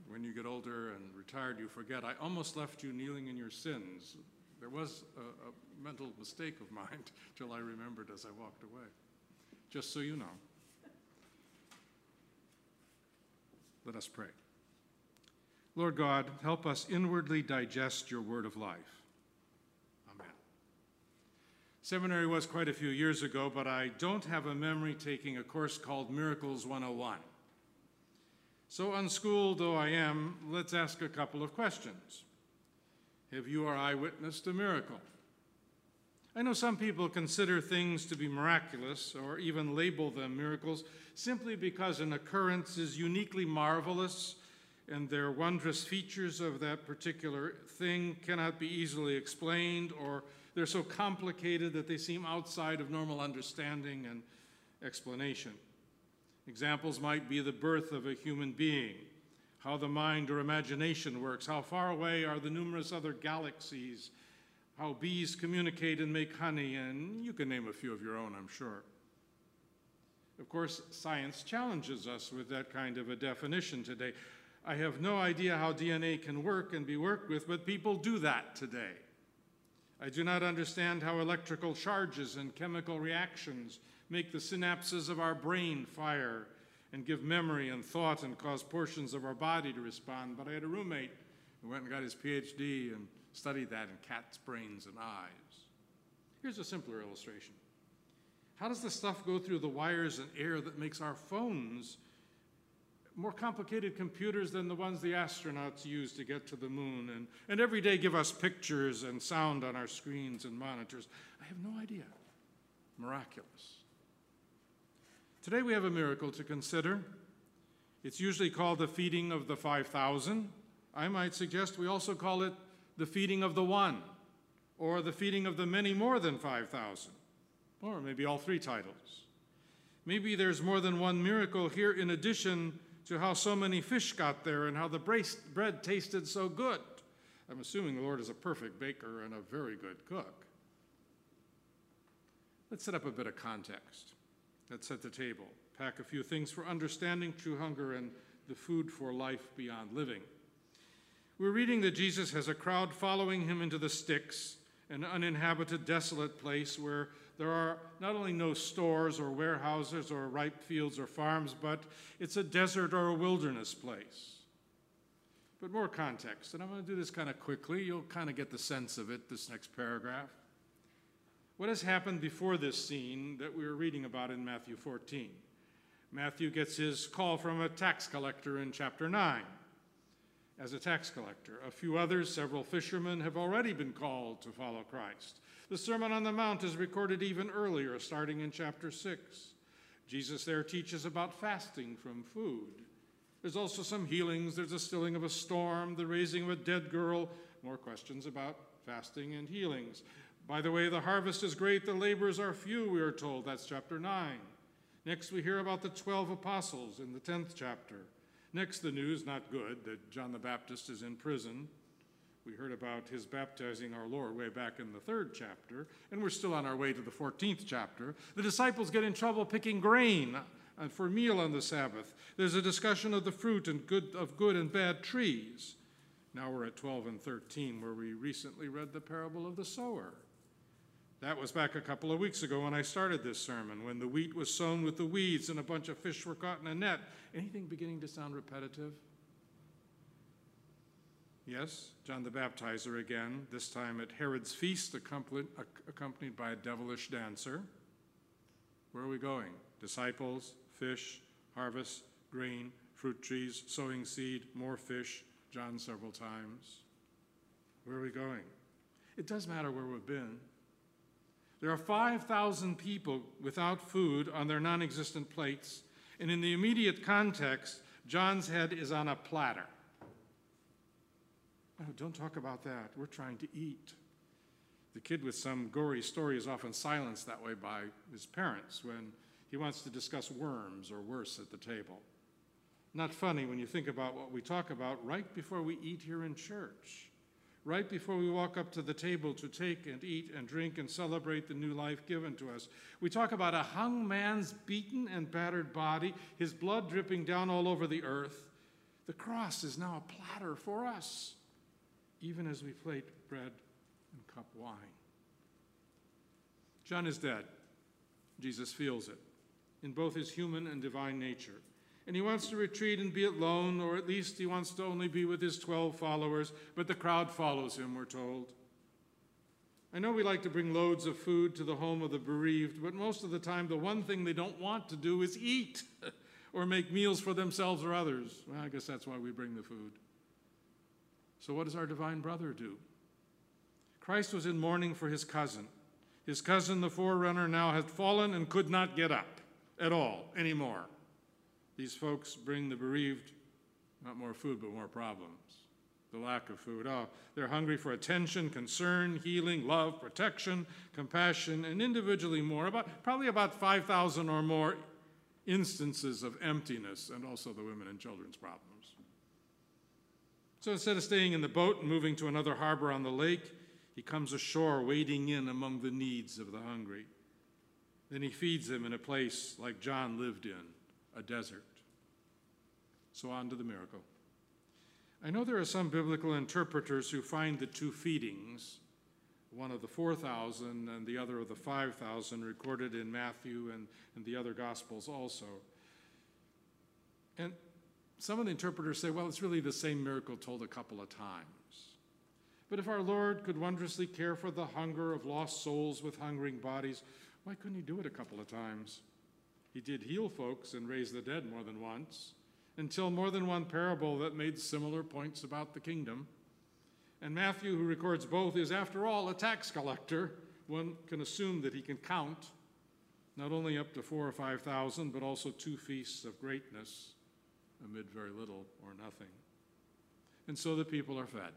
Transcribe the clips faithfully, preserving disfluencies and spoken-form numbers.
when you get older and retired, you forget. I almost left you kneeling in your sins. There was a, a mental mistake of mine till I remembered as I walked away. Just so you know. Let us pray. Lord God, help us inwardly digest your word of life. Amen. Seminary was quite a few years ago, but I don't have a memory taking a course called Miracles one oh one. So unschooled though I am, let's ask a couple of questions. Have you or I witnessed a miracle? I know some people consider things to be miraculous or even label them miracles simply because an occurrence is uniquely marvelous and their wondrous features of that particular thing cannot be easily explained, or they're so complicated that they seem outside of normal understanding and explanation. Examples might be the birth of a human being, how the mind or imagination works, how far away are the numerous other galaxies, how bees communicate and make honey, and you can name a few of your own, I'm sure. Of course, science challenges us with that kind of a definition today. I have no idea how D N A can work and be worked with, but people do that today. I do not understand how electrical charges and chemical reactions make the synapses of our brain fire and give memory and thought and cause portions of our body to respond. But I had a roommate who went and got his P H D and studied that in cats' brains and eyes. Here's a simpler illustration. How does the stuff go through the wires and air that makes our phones more complicated computers than the ones the astronauts use to get to the moon and, and every day give us pictures and sound on our screens and monitors? I have no idea. Miraculous. Today we have a miracle to consider. It's usually called the feeding of the five thousand. I might suggest we also call it the feeding of the one, or the feeding of the many more than five thousand, or maybe all three titles. Maybe there's more than one miracle here in addition to how so many fish got there and how the bread tasted so good. I'm assuming the Lord is a perfect baker and a very good cook. Let's set up a bit of context. Let's set the table, pack a few things for understanding true hunger and the food for life beyond living. We're reading that Jesus has a crowd following him into the sticks, an uninhabited, desolate place where there are not only no stores or warehouses or ripe fields or farms, but it's a desert or a wilderness place. But more context, and I'm going to do this kind of quickly. You'll kind of get the sense of it, this next paragraph. What has happened before this scene that we were reading about in Matthew fourteen? Matthew gets his call from a tax collector in chapter nine. As a tax collector. A few others, several fishermen, have already been called to follow Christ. The Sermon on the Mount is recorded even earlier, starting in chapter six. Jesus there teaches about fasting from food. There's also some healings. There's a stilling of a storm, the raising of a dead girl. More questions about fasting and healings. By the way, the harvest is great, the laborers are few, we are told. That's chapter nine. Next, we hear about the twelve apostles in the tenth chapter. Next, the news, not good, that John the Baptist is in prison. We heard about his baptizing our Lord way back in the third chapter, and we're still on our way to the fourteenth chapter. The disciples get in trouble picking grain for meal on the Sabbath. There's a discussion of the fruit and good, of good and bad trees. Now we're at twelve and thirteen, where we recently read the parable of the sower. That was back a couple of weeks ago when I started this sermon, when the wheat was sown with the weeds and a bunch of fish were caught in a net. Anything beginning to sound repetitive? Yes, John the Baptizer again, this time at Herod's feast, accompanied by a devilish dancer. Where are we going? Disciples, fish, harvest, grain, fruit trees, sowing seed, more fish, John several times. Where are we going? It does matter where we've been. There are five thousand people without food on their non-existent plates, and in the immediate context, John's head is on a platter. Oh, don't talk about that. We're trying to eat. The kid with some gory story is often silenced that way by his parents when he wants to discuss worms or worse at the table. Not funny when you think about what we talk about right before we eat here in church. Right before we walk up to the table to take and eat and drink and celebrate the new life given to us. We talk about a hung man's beaten and battered body, his blood dripping down all over the earth. The cross is now a platter for us, even as we plate bread and cup wine. John is dead. Jesus feels it in both his human and divine nature. And he wants to retreat and be alone, or at least he wants to only be with his twelve followers, but the crowd follows him, we're told. I know we like to bring loads of food to the home of the bereaved, but most of the time the one thing they don't want to do is eat or make meals for themselves or others. Well, I guess that's why we bring the food. So what does our divine brother do? Christ was in mourning for his cousin. His cousin, the forerunner, now had fallen and could not get up at all anymore. These folks bring the bereaved not more food, but more problems. The lack of food. Oh, they're hungry for attention, concern, healing, love, protection, compassion, and individually more. About, probably about five thousand or more instances of emptiness, and also the women and children's problems. So instead of staying in the boat and moving to another harbor on the lake, he comes ashore, wading in among the needs of the hungry. Then he feeds them in a place like John lived in, a desert. So on to the miracle. I know there are some biblical interpreters who find the two feedings, one of the four thousand and the other of the five thousand, recorded in Matthew and, and the other Gospels also. And some of the interpreters say, well, it's really the same miracle told a couple of times. But if our Lord could wondrously care for the hunger of lost souls with hungering bodies, why couldn't he do it a couple of times? He did heal folks and raise the dead more than once, until more than one parable that made similar points about the kingdom. And Matthew, who records both, is, after all, a tax collector. One can assume that he can count not only up to four or five thousand, but also two feasts of greatness amid very little or nothing. And so the people are fed.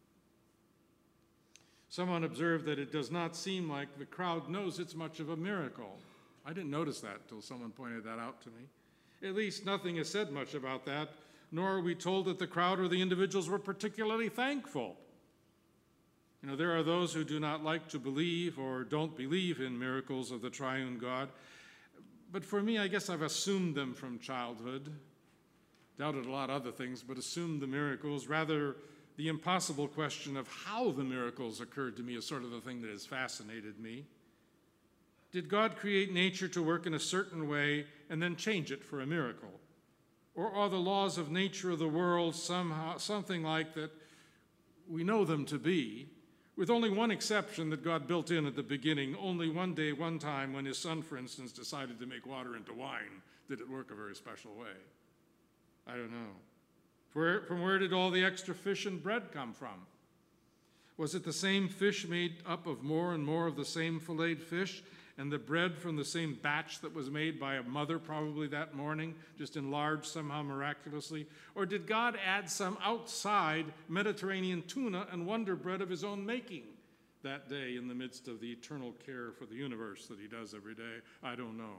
Someone observed that it does not seem like the crowd knows it's much of a miracle. I didn't notice that until someone pointed that out to me. At least nothing is said much about that, nor are we told that the crowd or the individuals were particularly thankful. You know, there are those who do not like to believe or don't believe in miracles of the triune God. But for me, I guess I've assumed them from childhood. Doubted a lot of other things, but assumed the miracles. Rather, the impossible question of how the miracles occurred to me is sort of the thing that has fascinated me. Did God create nature to work in a certain way and then change it for a miracle? Or are the laws of nature of the world somehow something like that we know them to be, with only one exception that God built in at the beginning? Only one day, one time, when his son, for instance, decided to make water into wine, did it work a very special way. I don't know. Where, from where did all the extra fish and bread come from? Was it the same fish made up of more and more of the same filleted fish, and the bread from the same batch that was made by a mother probably that morning, just enlarged somehow miraculously? Or did God add some outside Mediterranean tuna and wonder bread of his own making that day in the midst of the eternal care for the universe that he does every day? I don't know.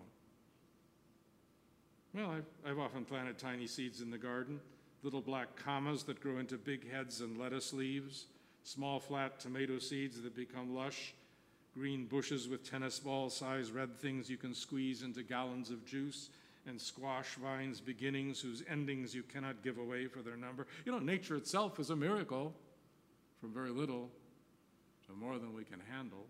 Well, I've, I've often planted tiny seeds in the garden, little black commas that grow into big heads and lettuce leaves, small flat tomato seeds that become lush, green bushes with tennis ball-sized red things you can squeeze into gallons of juice, and squash vines beginnings whose endings you cannot give away for their number. You know, nature itself is a miracle, from very little to more than we can handle.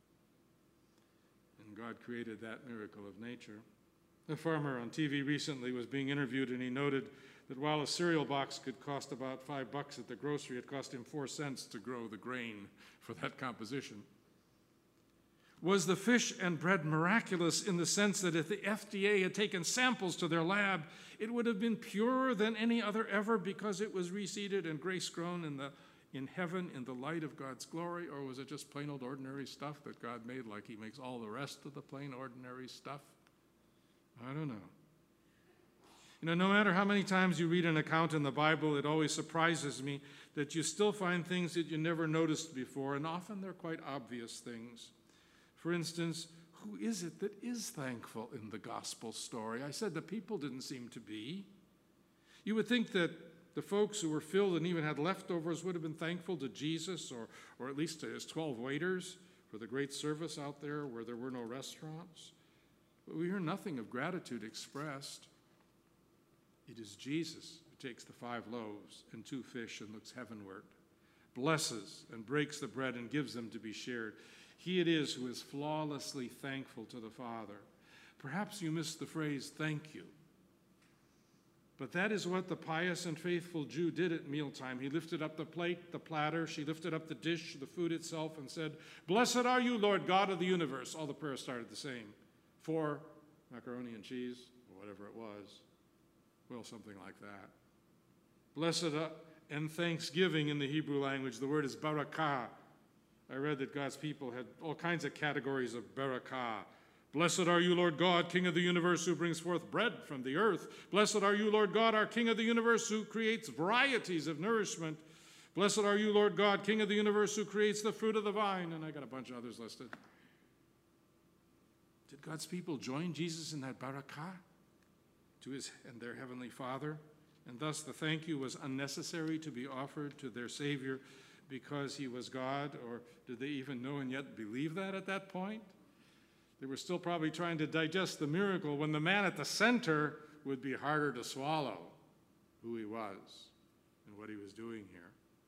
And God created that miracle of nature. A farmer on T V recently was being interviewed, and he noted that while a cereal box could cost about five bucks at the grocery, it cost him four cents to grow the grain for that composition. Was the fish and bread miraculous in the sense that if the F D A had taken samples to their lab, it would have been purer than any other ever because it was reseeded and grace-grown in, the, in heaven in the light of God's glory? Or was it just plain old ordinary stuff that God made like he makes all the rest of the plain ordinary stuff? I don't know. You know, no matter how many times you read an account in the Bible, it always surprises me that you still find things that you never noticed before, and often they're quite obvious things. For instance, who is it that is thankful in the gospel story? I said the people didn't seem to be. You would think that the folks who were filled and even had leftovers would have been thankful to Jesus, or, or at least to his twelve waiters for the great service out there where there were no restaurants. But we hear nothing of gratitude expressed. It is Jesus who takes the five loaves and two fish and looks heavenward, blesses and breaks the bread and gives them to be shared. He it is who is flawlessly thankful to the Father. Perhaps you missed the phrase, thank you. But that is what the pious and faithful Jew did at mealtime. He lifted up the plate, the platter, she lifted up the dish, the food itself, and said, "Blessed are you, Lord God of the universe." All the prayers started the same. For macaroni and cheese, or whatever it was. Well, something like that. Blessed and thanksgiving in the Hebrew language, the word is barakah. I read that God's people had all kinds of categories of barakah. Blessed are you, Lord God, King of the universe, who brings forth bread from the earth. Blessed are you, Lord God, our King of the universe, who creates varieties of nourishment. Blessed are you, Lord God, King of the universe, who creates the fruit of the vine. And I got a bunch of others listed. Did God's people join Jesus in that barakah to his and their heavenly Father? And thus the thank you was unnecessary to be offered to their Savior because he was God? Or did they even know and yet believe that at that point? They were still probably trying to digest the miracle when the man at the center would be harder to swallow who he was and what he was doing here.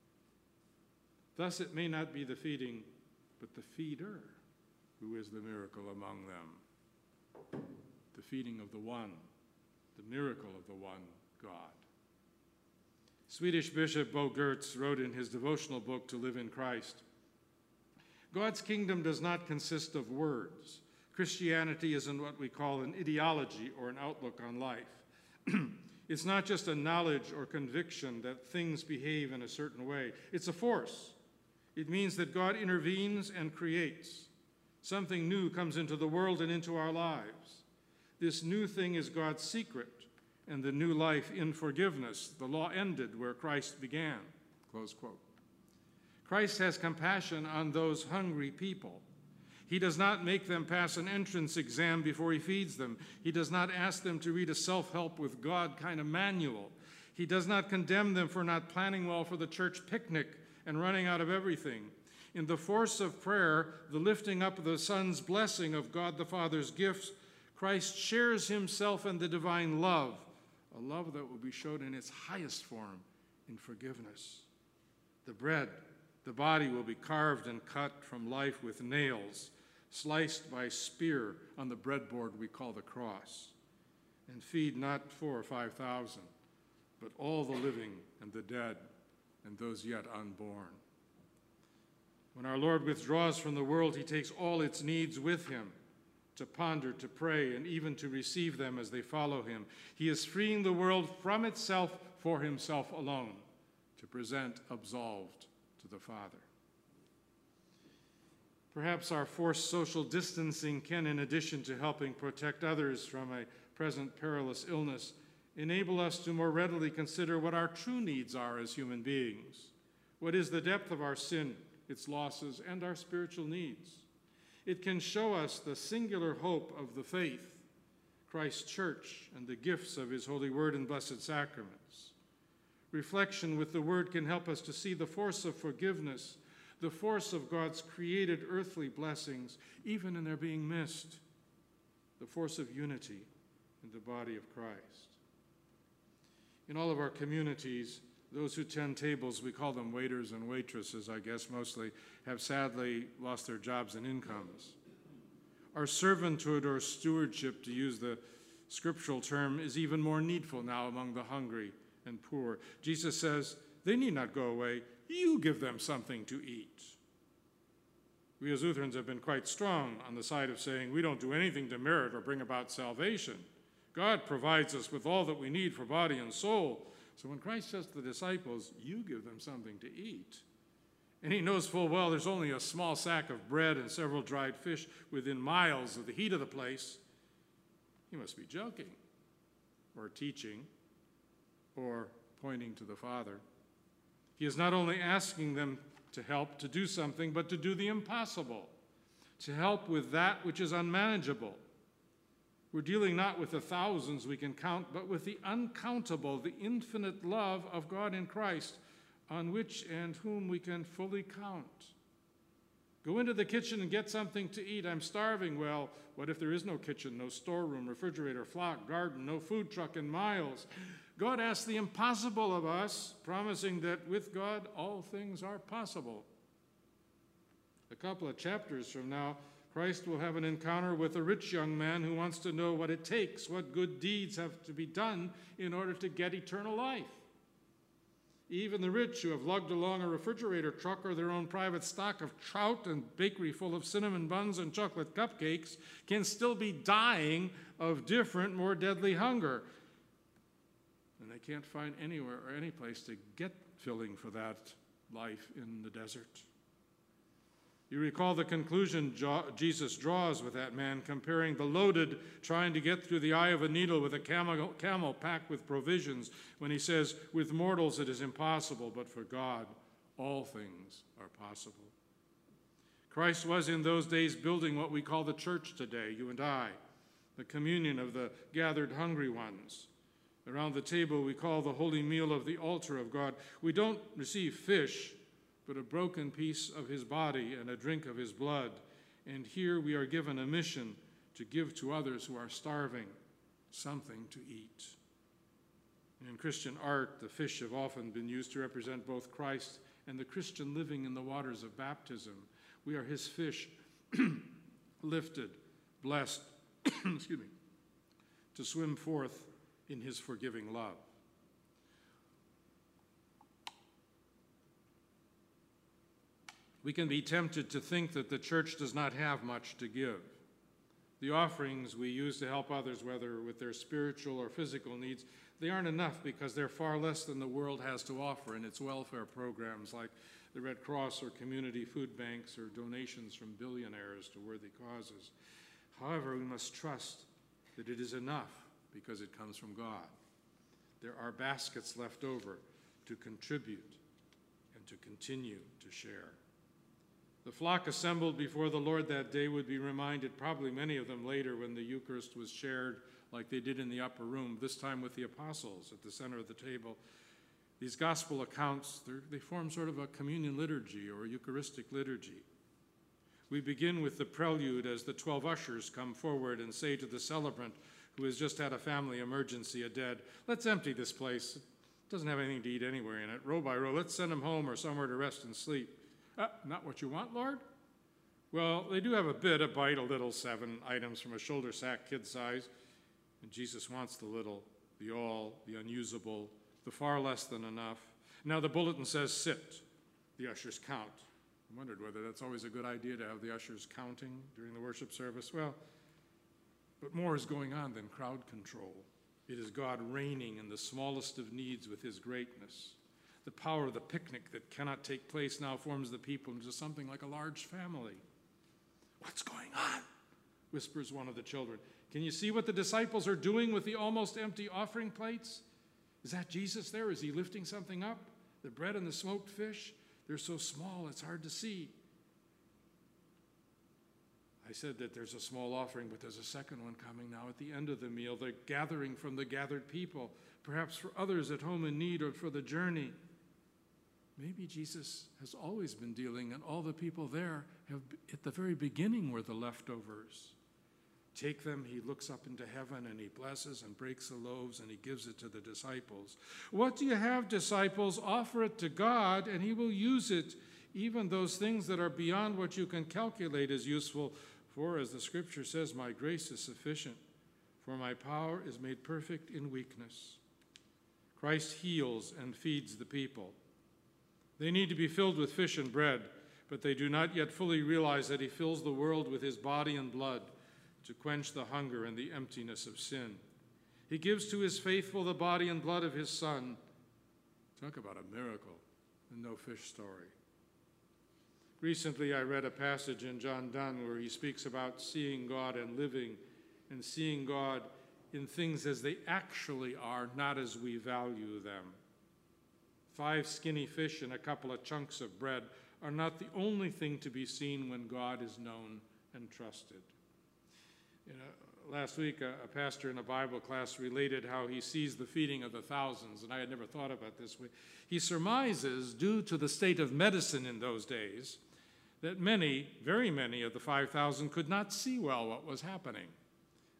Thus it may not be the feeding, but the feeder who is the miracle among them. The feeding of the one, the miracle of the one God. Swedish Bishop Bo Giertz wrote in his devotional book, To Live in Christ, God's kingdom does not consist of words. Christianity isn't what we call an ideology or an outlook on life. It's not just a knowledge or conviction that things behave in a certain way. It's a force. It means that God intervenes and creates. Something new comes into the world and into our lives. This new thing is God's secret and the new life in forgiveness. The law ended where Christ began, close quote. Christ has compassion on those hungry people. He does not make them pass an entrance exam before he feeds them. He does not ask them to read a self-help with God kind of manual. He does not condemn them for not planning well for the church picnic and running out of everything. In the force of prayer, the lifting up of the Son's blessing of God the Father's gifts, Christ shares himself in the divine love, a love that will be shown in its highest form in forgiveness. The bread, the body will be carved and cut from life with nails, sliced by spear on the breadboard we call the cross, and feed not four or five thousand, but all the living and the dead and those yet unborn. When our Lord withdraws from the world, he takes all its needs with him to ponder, to pray, and even to receive them as they follow him. He is freeing the world from itself for himself alone, to present absolved to the Father. Perhaps our forced social distancing can, in addition to helping protect others from a present perilous illness, enable us to more readily consider what our true needs are as human beings. What is the depth of our sin, its losses, and our spiritual needs? It can show us the singular hope of the faith, Christ's church, and the gifts of his holy word and blessed sacraments. Reflection with the word can help us to see the force of forgiveness, the force of God's created earthly blessings, even in their being missed, the force of unity in the body of Christ. In all of our communities, those who tend tables, we call them waiters and waitresses, I guess mostly, have sadly lost their jobs and incomes. Our servanthood or stewardship, to use the scriptural term, is even more needful now among the hungry and poor. Jesus says, they need not go away. You give them something to eat. We as Lutherans have been quite strong on the side of saying we don't do anything to merit or bring about salvation. God provides us with all that we need for body and soul. So when Christ says to the disciples, you give them something to eat, and he knows full well there's only a small sack of bread and several dried fish within miles of the heat of the place, he must be joking, or teaching, or pointing to the Father. He is not only asking them to help, to do something, but to do the impossible, to help with that which is unmanageable. We're dealing not with the thousands we can count, but with the uncountable, the infinite love of God in Christ, on which and whom we can fully count. Go into the kitchen and get something to eat. I'm starving. Well, what if there is no kitchen, no storeroom, refrigerator, flock, garden, no food truck in miles? God asks the impossible of us, promising that with God all things are possible. A couple of chapters from now, Christ will have an encounter with a rich young man who wants to know what it takes, what good deeds have to be done in order to get eternal life. Even the rich who have lugged along a refrigerator truck or their own private stock of trout and bakery full of cinnamon buns and chocolate cupcakes can still be dying of different, more deadly hunger. And they can't find anywhere or any place to get filling for that life in the desert. You recall the conclusion Jesus draws with that man, comparing the loaded trying to get through the eye of a needle with a camel, camel packed with provisions, when he says, with mortals it is impossible, but for God all things are possible. Christ was in those days building what we call the church today, you and I, the communion of the gathered hungry ones. Around the table we call the holy meal of the altar of God. We don't receive fish, but a broken piece of his body and a drink of his blood. And here we are given a mission to give to others who are starving something to eat. And in Christian art, the fish have often been used to represent both Christ and the Christian living in the waters of baptism. We are his fish, lifted, blessed, excuse me, to swim forth in his forgiving love. We can be tempted to think that the church does not have much to give. The offerings we use to help others, whether with their spiritual or physical needs, they aren't enough because they're far less than the world has to offer in its welfare programs like the Red Cross or community food banks or donations from billionaires to worthy causes. However, we must trust that it is enough because it comes from God. There are baskets left over to contribute and to continue to share. The flock assembled before the Lord that day would be reminded, probably many of them later when the Eucharist was shared like they did in the upper room, this time with the apostles at the center of the table. These gospel accounts, they form sort of a communion liturgy or a Eucharistic liturgy. We begin with the prelude as the twelve ushers come forward and say to the celebrant who has just had a family emergency, a dead, let's empty this place. It doesn't have anything to eat anywhere in it. Row by row, let's send him home or somewhere to rest and sleep. Uh, not what you want, Lord? Well, they do have a bit, a bite, a little, seven items from a shoulder sack kid size. And Jesus wants the little, the all, the unusable, the far less than enough. Now the bulletin says sit. The ushers count. I wondered whether that's always a good idea to have the ushers counting during the worship service. Well, but more is going on than crowd control. It is God reigning in the smallest of needs with his greatness. The power of the picnic that cannot take place now forms the people into something like a large family. What's going on? Whispers one of the children. Can you see what the disciples are doing with the almost empty offering plates? Is that Jesus there? Is he lifting something up? The bread and the smoked fish? They're so small it's hard to see. I said that there's a small offering, but there's a second one coming now at the end of the meal. The gathering from the gathered people, perhaps for others at home in need or for the journey. Maybe Jesus has always been dealing, and all the people there have, at the very beginning, were the leftovers. Take them, he looks up into heaven, and he blesses and breaks the loaves, and he gives it to the disciples. What do you have, disciples? Offer it to God, and he will use it. Even those things that are beyond what you can calculate is useful. For, as the scripture says, my grace is sufficient, for my power is made perfect in weakness. Christ heals and feeds the people. They need to be filled with fish and bread, but they do not yet fully realize that he fills the world with his body and blood to quench the hunger and the emptiness of sin. He gives to his faithful the body and blood of his Son. Talk about a miracle, the no fish story. Recently, I read a passage in John Donne where he speaks about seeing God and living and seeing God in things as they actually are, not as we value them. Five skinny fish and a couple of chunks of bread are not the only thing to be seen when God is known and trusted. You know, last week, a, a pastor in a Bible class related how he sees the feeding of the thousands, and I had never thought about it this way. He surmises, due to the state of medicine in those days, that many, very many of the five thousand could not see well what was happening.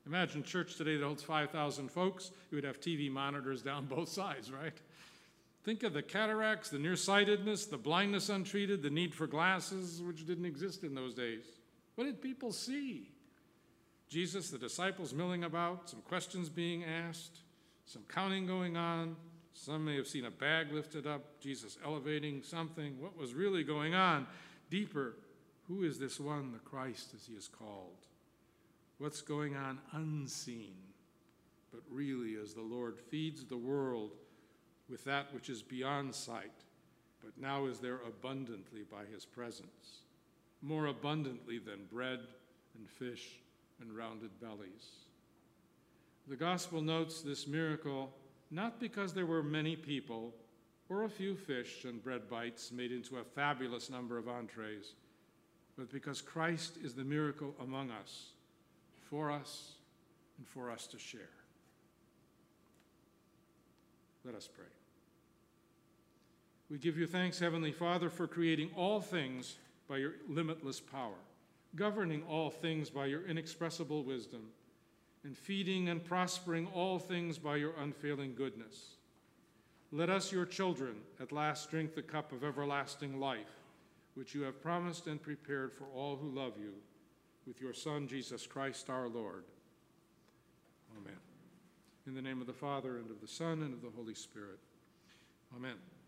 Imagine church today that holds five thousand folks. You would have T V monitors down both sides, right? Think of the cataracts, the nearsightedness, the blindness untreated, the need for glasses, which didn't exist in those days. What did people see? Jesus, the disciples milling about, some questions being asked, some counting going on. Some may have seen a bag lifted up, Jesus elevating something. What was really going on? Deeper, who is this one, the Christ, as he is called? What's going on unseen, but really as the Lord feeds the world with that which is beyond sight, but now is there abundantly by his presence, more abundantly than bread and fish and rounded bellies. The gospel notes this miracle not because there were many people or a few fish and bread bites made into a fabulous number of entrees, but because Christ is the miracle among us, for us and for us to share. Let us pray. We give you thanks, Heavenly Father, for creating all things by your limitless power, governing all things by your inexpressible wisdom, and feeding and prospering all things by your unfailing goodness. Let us, your children, at last drink the cup of everlasting life, which you have promised and prepared for all who love you, with your Son, Jesus Christ, our Lord. Amen. In the name of the Father, and of the Son, and of the Holy Spirit. Amen.